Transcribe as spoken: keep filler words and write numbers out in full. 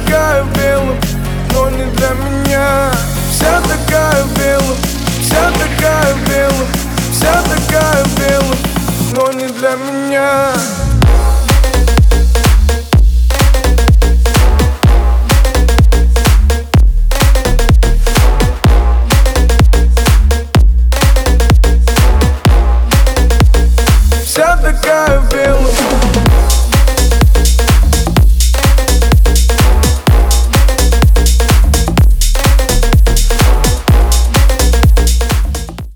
такая в белом, но не для меня. Вся такая в белом, вся такая в белом, вся такая в белом, но не для меня.